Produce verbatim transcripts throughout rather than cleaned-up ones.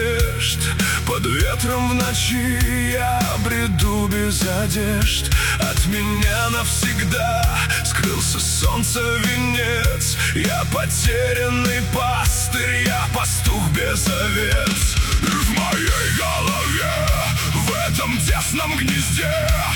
надежд. Под ветром в ночи я бреду без одежд. От меня навсегда скрылся солнце венец. Я потерянный пастырь, я пастух без овец. И в моей голове, в этом тесном гнезде,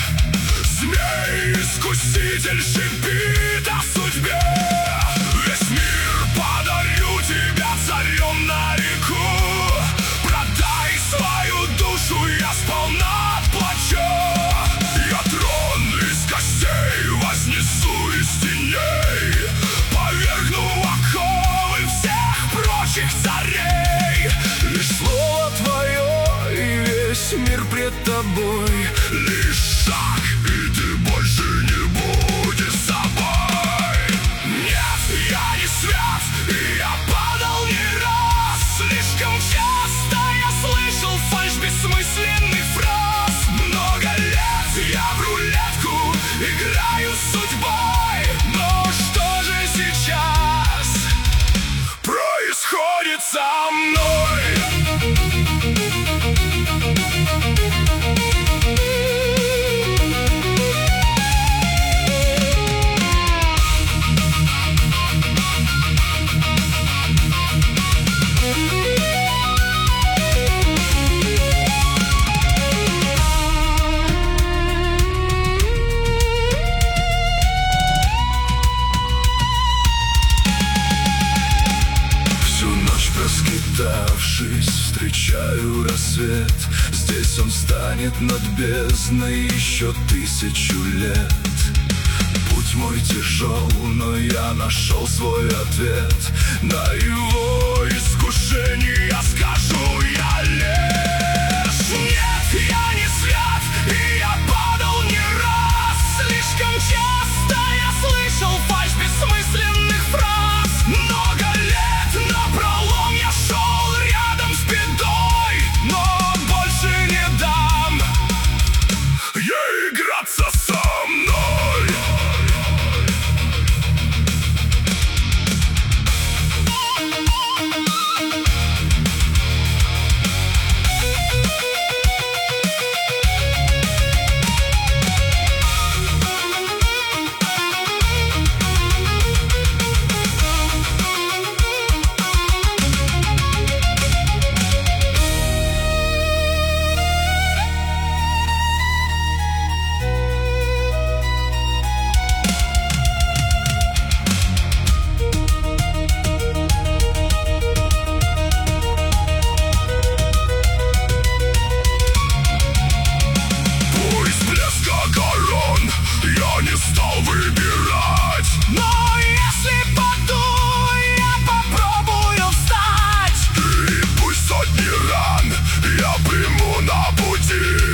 змей-искуситель шипит о судьбе. Весь мир подарю тебя царем на реку. Продай свою душу, я сполна отплачу. Я трон из костей вознесу из теней, повергну в оковы всех прочих царей. Лишь слово твое, и весь мир пред тобой. Лишь шаг, и ты больше не будешь собой. Нет, я не свят, и я падал не раз. Слишком часто я слышал фальшь бессмысленных фраз. Много лет я в рулетку играю с судьбой. Но что же сейчас происходит со мной? Скитавшись, встречаю рассвет. Здесь он станет над бездной еще тысячу лет. Путь мой тяжел, но я нашел свой ответ. На его искушение я скажу, я лишь. Нет, я не свят, и я падал не раз. Слишком часто я слышал фальшь бессмысленных фраз. Много лет напролом я шел рядом с бедой, но больше не дам ей играться со мной. Стал выбирать, но если паду, я попробую встать. И пусть сотни ран я приму на пути.